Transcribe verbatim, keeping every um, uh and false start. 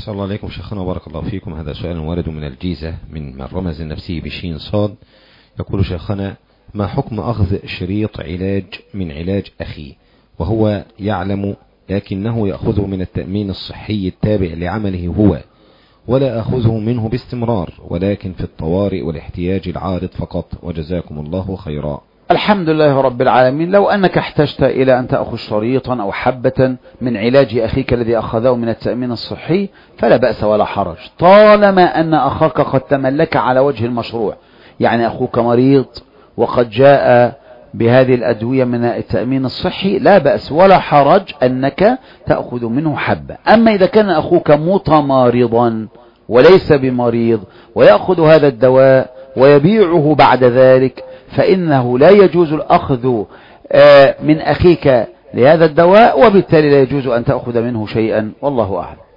أحسن الله عليكم شيخنا وبارك الله فيكم. هذا سؤال وارد من الجيزة من من رمز النفسي بشين صاد. يقول شيخنا: ما حكم أخذ شريط علاج من علاج أخي وهو يعلم لكنه يأخذه من التأمين الصحي التابع لعمله هو، ولا أخذه منه باستمرار ولكن في الطوارئ والاحتياج العارض فقط، وجزاكم الله خيرا. الحمد لله رب العالمين. لو أنك احتجت إلى أن تأخذ شريطا أو حبة من علاج أخيك الذي أخذه من التأمين الصحي فلا بأس ولا حرج، طالما أن أخاك قد تملك على وجه المشروع. يعني أخوك مريض وقد جاء بهذه الأدوية من التأمين الصحي، لا بأس ولا حرج أنك تأخذ منه حبة. أما إذا كان أخوك متمارضا وليس بمريض ويأخذ هذا الدواء ويبيعه بعد ذلك، فإنه لا يجوز الأخذ من أخيك لهذا الدواء، وبالتالي لا يجوز أن تأخذ منه شيئا، والله أعلم.